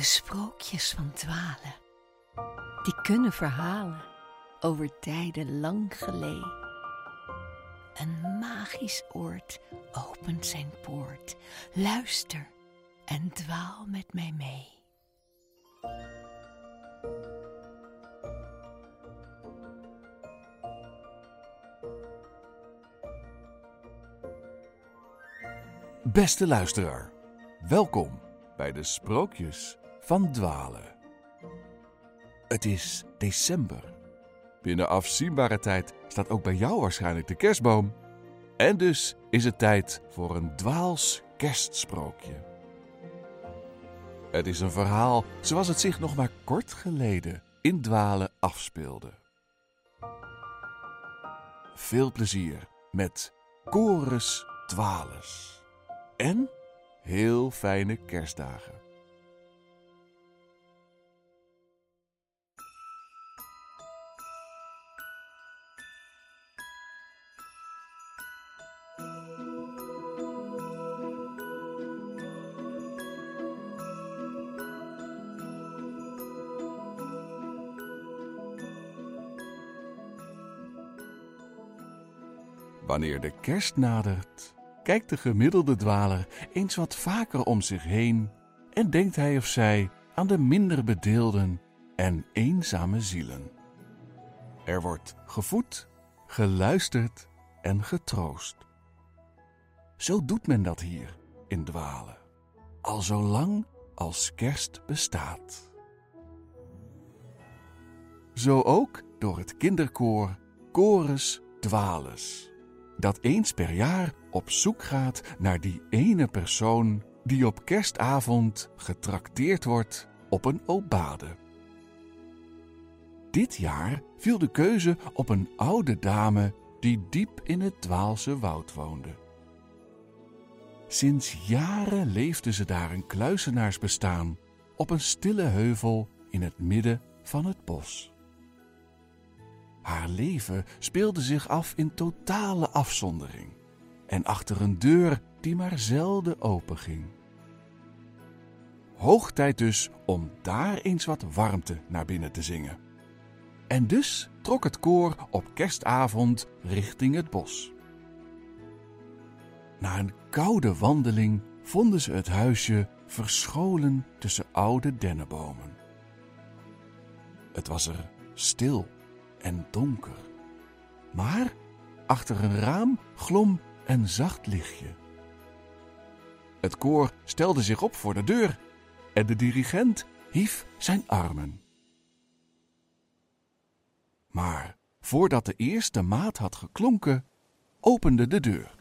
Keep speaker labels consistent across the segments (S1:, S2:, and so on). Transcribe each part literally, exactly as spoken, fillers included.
S1: De sprookjes van Dwalen, die kunnen verhalen over tijden lang geleden. Een magisch oord opent zijn poort. Luister en dwaal met mij mee.
S2: Beste luisteraar, welkom bij de Sprookjes van Dwalen. Het is december. Binnen afzienbare tijd staat ook bij jou waarschijnlijk de kerstboom. En dus is het tijd voor een Dwaals kerstsprookje. Het is een verhaal zoals het zich nog maar kort geleden in Dwalen afspeelde. Veel plezier met Chorus Dwales. En heel fijne kerstdagen. Wanneer de kerst nadert, kijkt de gemiddelde dwaler eens wat vaker om zich heen en denkt hij of zij aan de minder bedeelden en eenzame zielen. Er wordt gevoed, geluisterd en getroost. Zo doet men dat hier in Dwalen, al zo lang als kerst bestaat. Zo ook door het kinderkoor Chorus Dwales, dat eens per jaar op zoek gaat naar die ene persoon die op kerstavond getrakteerd wordt op een obade. Dit jaar viel de keuze op een oude dame die diep in het Dwaalse woud woonde. Sinds jaren leefde ze daar een kluizenaarsbestaan op een stille heuvel in het midden van het bos. Haar leven speelde zich af in totale afzondering en achter een deur die maar zelden openging. Hoog tijd dus om daar eens wat warmte naar binnen te zingen. En dus trok het koor op kerstavond richting het bos. Na een koude wandeling vonden ze het huisje verscholen tussen oude dennenbomen. Het was er stil en donker, maar achter een raam glom een zacht lichtje. Het koor stelde zich op voor de deur en de dirigent hief zijn armen. Maar voordat de eerste maat had geklonken, opende de deur.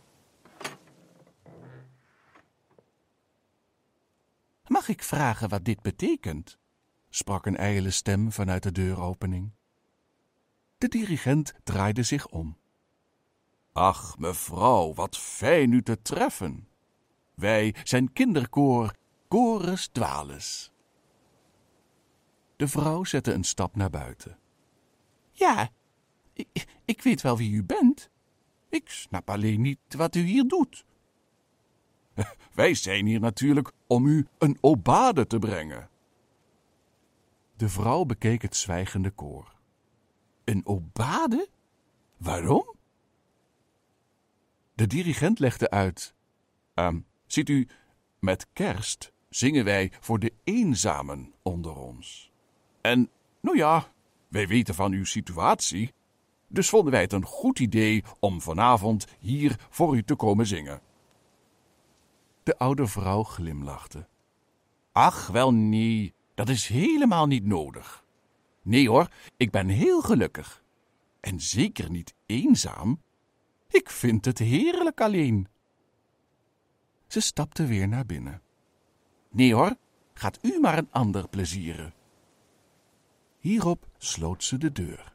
S2: Mag ik vragen wat dit betekent? Sprak een ijle stem vanuit de deuropening. De dirigent draaide zich om. Ach, mevrouw, wat fijn u te treffen. Wij zijn kinderkoor Chorus Dwales. De vrouw zette een stap naar buiten. Ja, ik, ik weet wel wie u bent. Ik snap alleen niet wat u hier doet. Wij zijn hier natuurlijk om u een obade te brengen. De vrouw bekeek het zwijgende koor. Een obade? Waarom? De dirigent legde uit. Um, ziet u, met kerst zingen wij voor de eenzamen onder ons. En, nou ja, wij weten van uw situatie, dus vonden wij het een goed idee om vanavond hier voor u te komen zingen. De oude vrouw glimlachte. Ach, wel nee, dat is helemaal niet nodig. Nee hoor, ik ben heel gelukkig. En zeker niet eenzaam. Ik vind het heerlijk alleen. Ze stapte weer naar binnen. Nee hoor, gaat u maar een ander plezieren. Hierop sloot ze de deur.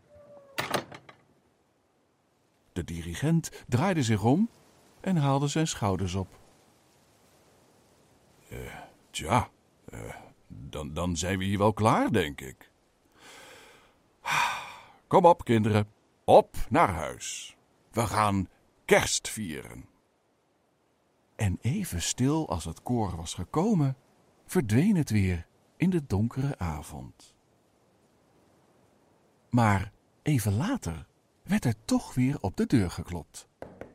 S2: De dirigent draaide zich om en haalde zijn schouders op. Uh, tja, uh, dan, dan zijn we hier wel klaar, denk ik. Kom op, kinderen, op naar huis. We gaan kerst vieren. En even stil als het koor was gekomen, verdween het weer in de donkere avond. Maar even later werd er toch weer op de deur geklopt.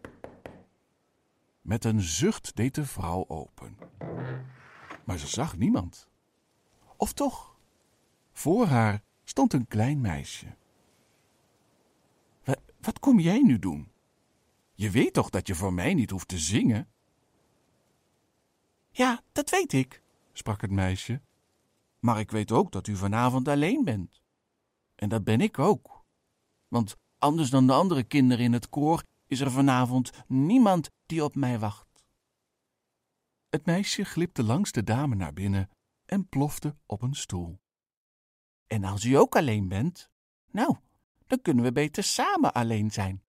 S2: Met een zucht deed de vrouw open. Maar ze zag niemand. Of toch? Voor haar stond een klein meisje. Wat, wat kom jij nu doen? Je weet toch dat je voor mij niet hoeft te zingen? Ja, dat weet ik, sprak het meisje. Maar ik weet ook dat u vanavond alleen bent. En dat ben ik ook. Want anders dan de andere kinderen in het koor is er vanavond niemand die op mij wacht. Het meisje glipte langs de dame naar binnen en plofte op een stoel. En als u ook alleen bent, nou, dan kunnen we beter samen alleen zijn.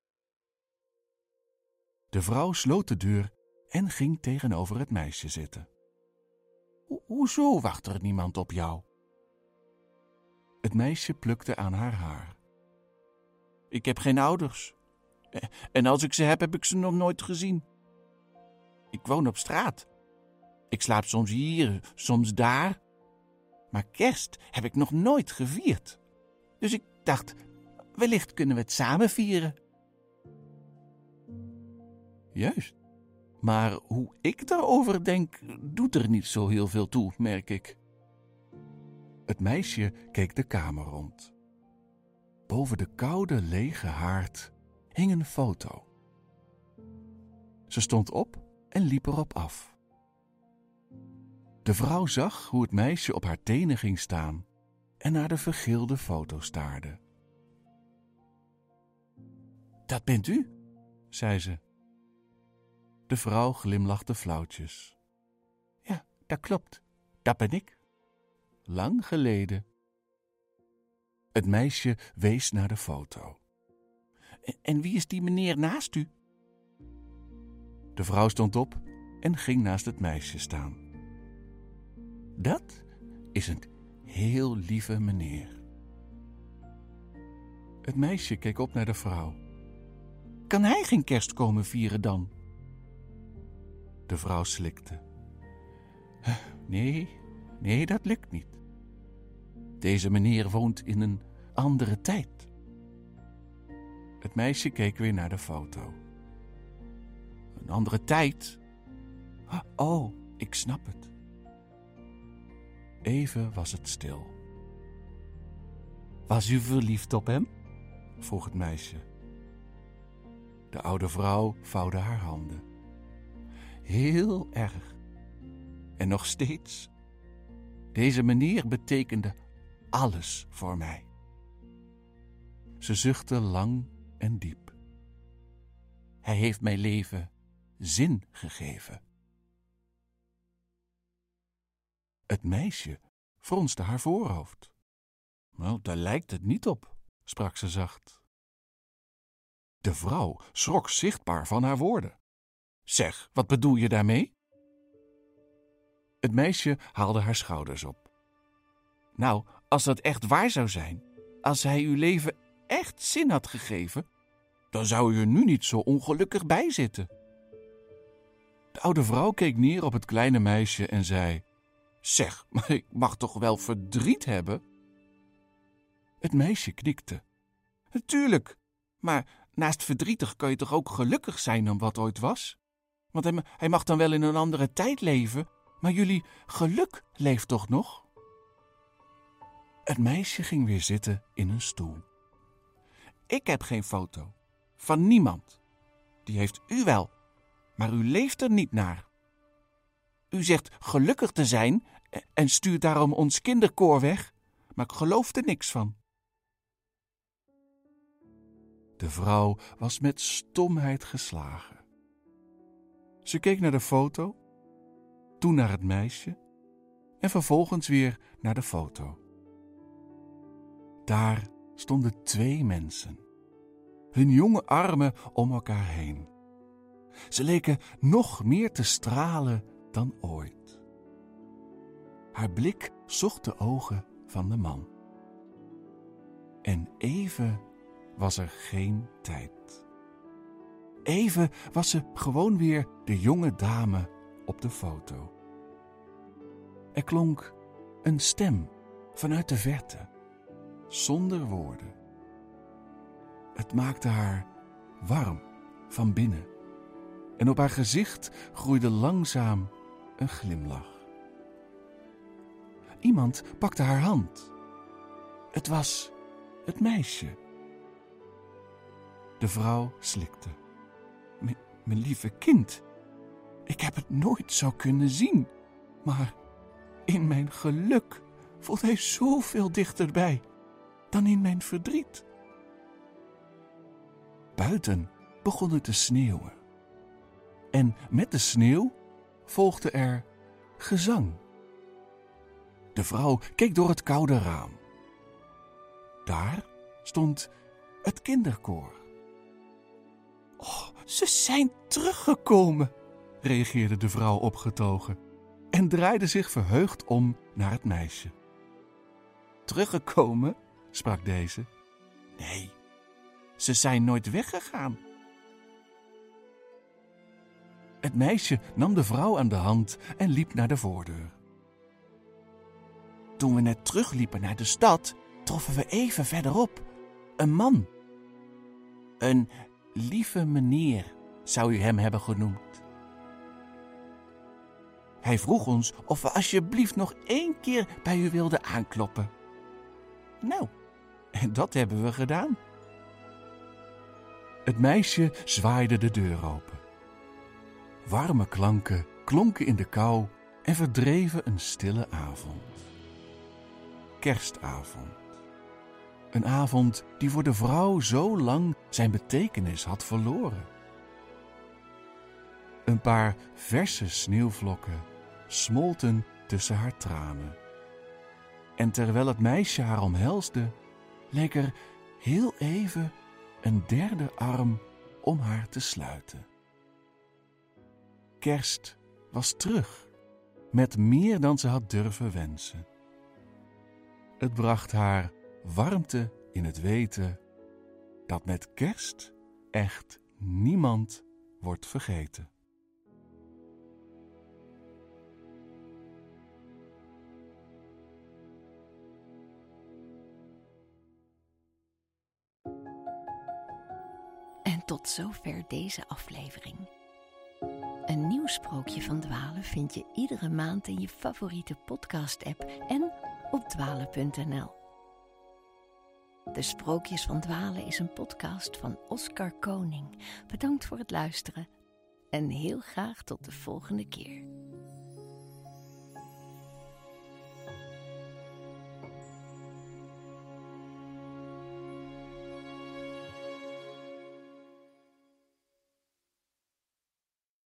S2: De vrouw sloot de deur en ging tegenover het meisje zitten. Ho- hoezo wacht er niemand op jou? Het meisje plukte aan haar haar. Ik heb geen ouders. En als ik ze heb, heb ik ze nog nooit gezien. Ik woon op straat. Ik slaap soms hier, soms daar. Maar kerst heb ik nog nooit gevierd. Dus ik dacht, wellicht kunnen we het samen vieren. Juist. Maar hoe ik daarover denk, doet er niet zo heel veel toe, merk ik. Het meisje keek de kamer rond. Boven de koude, lege haard hing een foto. Ze stond op en liep erop af. De vrouw zag hoe het meisje op haar tenen ging staan en naar de vergeelde foto staarde. Dat bent u, zei ze. De vrouw glimlachte flauwtjes. Ja, dat klopt. Dat ben ik. Lang geleden. Het meisje wees naar de foto. En, en wie is die meneer naast u? De vrouw stond op en ging naast het meisje staan. Dat is een heel lieve meneer. Het meisje keek op naar de vrouw. Kan hij geen kerst komen vieren dan? De vrouw slikte. Nee, nee, dat lukt niet. Deze meneer woont in een andere tijd. Het meisje keek weer naar de foto. Een andere tijd? Oh, ik snap het. Even was het stil. Was u verliefd op hem? Vroeg het meisje. De oude vrouw vouwde haar handen. Heel erg. En nog steeds. Deze meneer betekende alles voor mij. Ze zuchtte lang en diep. Hij heeft mijn leven zin gegeven. Het meisje fronste haar voorhoofd. Nou, daar lijkt het niet op, sprak ze zacht. De vrouw schrok zichtbaar van haar woorden. Zeg, wat bedoel je daarmee? Het meisje haalde haar schouders op. Nou, als dat echt waar zou zijn, als hij uw leven echt zin had gegeven, dan zou u er nu niet zo ongelukkig bij zitten. De oude vrouw keek neer op het kleine meisje en zei: Zeg, maar ik mag toch wel verdriet hebben? Het meisje knikte. Natuurlijk, maar naast verdrietig kan je toch ook gelukkig zijn om wat ooit was? Want hij, hij mag dan wel in een andere tijd leven, maar jullie geluk leeft toch nog? Het meisje ging weer zitten in een stoel. Ik heb geen foto. Van niemand. Die heeft u wel, maar u leeft er niet naar. U zegt gelukkig te zijn en stuurt daarom ons kinderkoor weg, maar ik geloof er niks van. De vrouw was met stomheid geslagen. Ze keek naar de foto, toen naar het meisje en vervolgens weer naar de foto. Daar stonden twee mensen, hun jonge armen om elkaar heen. Ze leken nog meer te stralen dan ooit. Haar blik zocht de ogen van de man. En even was er geen tijd. Even was ze gewoon weer de jonge dame op de foto. Er klonk een stem vanuit de verte, zonder woorden. Het maakte haar warm van binnen en op haar gezicht groeide langzaam een glimlach. Iemand pakte haar hand. Het was het meisje. De vrouw slikte. M- mijn lieve kind, ik heb het nooit zo kunnen zien, maar in mijn geluk voelt hij zoveel dichterbij dan in mijn verdriet. Buiten begon het te sneeuwen. En met de sneeuw volgde er gezang. De vrouw keek door het koude raam. Daar stond het kinderkoor. Oh, ze zijn teruggekomen, reageerde de vrouw opgetogen en draaide zich verheugd om naar het meisje. Teruggekomen, sprak deze. Nee, ze zijn nooit weggegaan. Het meisje nam de vrouw aan de hand en liep naar de voordeur. Toen we net terugliepen naar de stad, troffen we even verderop een man. Een lieve meneer, zou u hem hebben genoemd. Hij vroeg ons of we alsjeblieft nog één keer bij u wilden aankloppen. Nou, en dat hebben we gedaan. Het meisje zwaaide de deur open. Warme klanken klonken in de kou en verdreven een stille avond. Kerstavond. Een avond die voor de vrouw zo lang zijn betekenis had verloren. Een paar verse sneeuwvlokken smolten tussen haar tranen. En terwijl het meisje haar omhelsde, leek er heel even een derde arm om haar te sluiten. Kerst was terug, met meer dan ze had durven wensen. Het bracht haar warmte in het weten dat met kerst echt niemand wordt vergeten.
S1: En tot zover deze aflevering. Een nieuw sprookje van Dwalen vind je iedere maand in je favoriete podcast-app en op dwalen punt n l. De Sprookjes van Dwalen is een podcast van Oscar Koning. Bedankt voor het luisteren en heel graag tot de volgende keer.